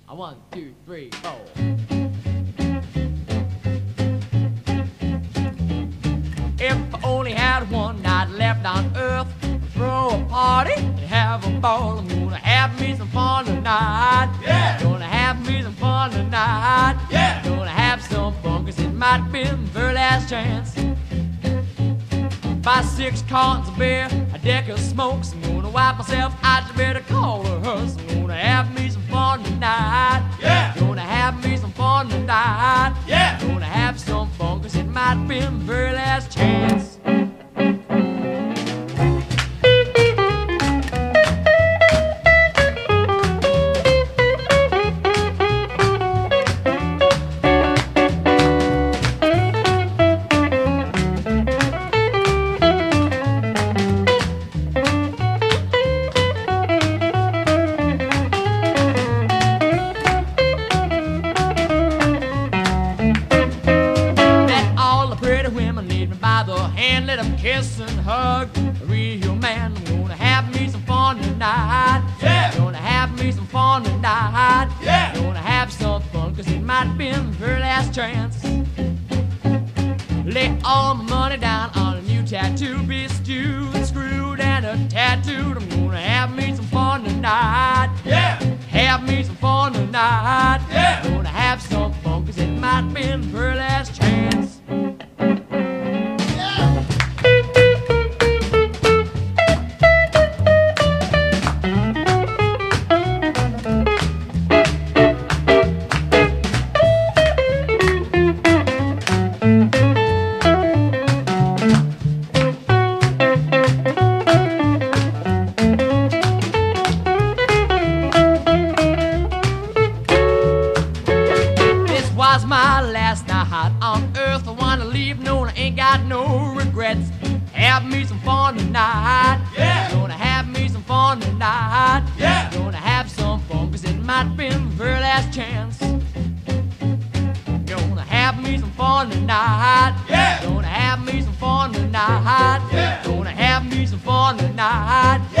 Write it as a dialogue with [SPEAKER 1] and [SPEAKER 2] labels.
[SPEAKER 1] One, two, three, four. If I only had one night left on earth, throw a party and have a ball. I'm gonna have me some fun tonight.
[SPEAKER 2] Yeah.
[SPEAKER 1] Gonna have me some fun tonight.
[SPEAKER 2] Yeah.
[SPEAKER 1] Gonna have some fun, 'cause it might be my very last chance. Buy 6 cartons of beer, a deck of smokes. I'm gonna wipe myself out, you better call a hearse. I'm gonna have me some fun tonight.
[SPEAKER 2] Yeah.
[SPEAKER 1] Gonna have me some fun tonight.
[SPEAKER 2] Yeah.
[SPEAKER 1] Gonna have some fun, 'cause it might be my very last chance. Let them kiss and hug. A real man, I'm gonna have me some fun tonight.
[SPEAKER 2] Yeah.
[SPEAKER 1] Gonna have me some fun tonight.
[SPEAKER 2] Yeah.
[SPEAKER 1] Gonna have some fun, 'cause it might be my very last chance. Lay all my money down on a new tattoo. Be stewed, screwed, and a tattooed. I'm gonna have me some fun tonight.
[SPEAKER 2] Yeah.
[SPEAKER 1] Have me some fun tonight.
[SPEAKER 2] Yeah.
[SPEAKER 1] Gonna have some fun, 'cause it might be my very last chance. Was my last night on earth. I wanna leave, no, I ain't got no regrets. Have me some fun tonight.
[SPEAKER 2] Yeah.
[SPEAKER 1] Gonna have me some fun tonight.
[SPEAKER 2] Yeah.
[SPEAKER 1] Gonna have some fun, 'cause it might be my very last chance. Gonna have me some fun tonight.
[SPEAKER 2] Yeah.
[SPEAKER 1] Gonna have me some fun tonight.
[SPEAKER 2] Yeah.
[SPEAKER 1] Gonna have me some fun tonight.